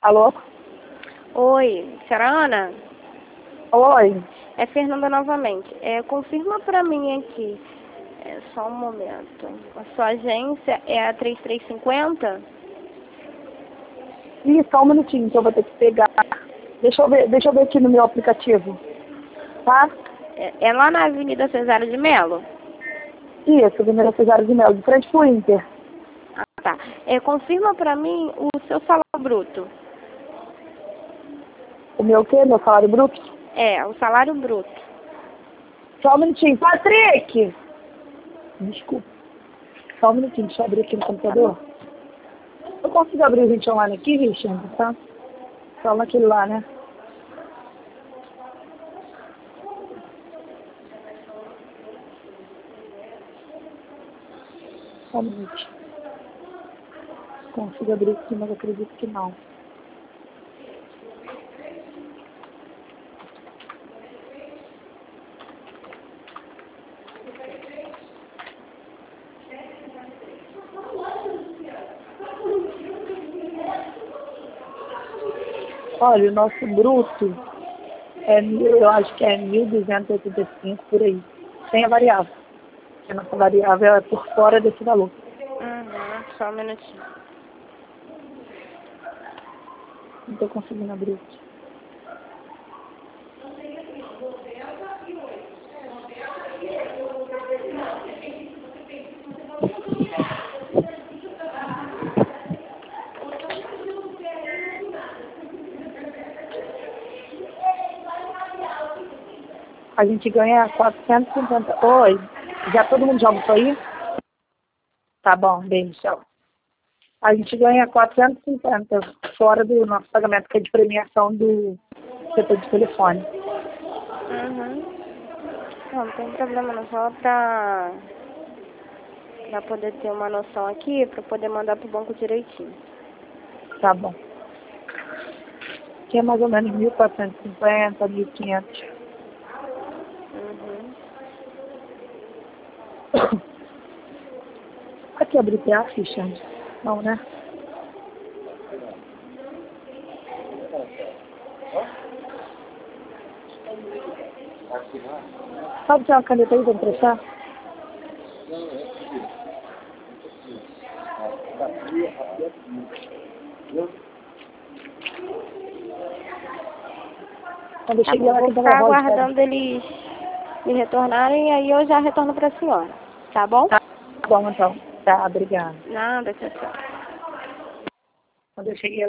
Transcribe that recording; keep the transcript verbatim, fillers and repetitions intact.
Alô? Oi, senhora Ana? Oi. É Fernanda novamente. É, confirma para mim aqui, é, só um momento. A sua agência é a três três cinco zero? Ih, só um minutinho que eu vou ter que pegar. Deixa eu ver, deixa eu ver aqui no meu aplicativo. Tá? É, é lá na Avenida Cesário de Melo? Isso, Avenida Cesário de Melo, de frente pro Inter. Ah, tá. É, confirma para mim o seu salário bruto. O meu o quê? Meu salário bruto? É, o salário bruto. Só um minutinho. Patrick! Desculpa. Só um minutinho, deixa eu abrir aqui no computador. Eu consigo abrir o gente online aqui, Richard, tá? Só naquele lá, né? Só um minutinho. Consigo abrir aqui, mas acredito que não. Olha, o nosso bruto é mil, eu acho que é mil duzentos e oitenta e cinco por aí. Sem a variável. A nossa variável é por fora desse valor. Uhum, só um minutinho. Não estou conseguindo abrir aqui. A gente ganha quatrocentos e cinquenta. Oi, já todo mundo já almoçou aí? Tá bom, beijo, tchau. A gente ganha quatrocentos e cinquenta fora do nosso pagamento, que é de premiação do setor de telefone. Uhum. Não, não tem problema não, só pra, pra poder ter uma noção aqui, pra poder mandar pro banco direitinho. Tá bom. Que é mais ou menos mil quatrocentos e cinquenta, mil e quinhentos. Uhum. Aqui abrir P A, ficha? Não, né? Pode ter uma caneta aí pra emprestar? Quando eu Tá cheguei bom, lá, vou que tava ficar rosa, aguardando eles me retornarem e aí eu já retorno pra senhora. Tá bom? tá bom, então. Tá, obrigada. Nada, tchau, tchau. Quando eu cheguei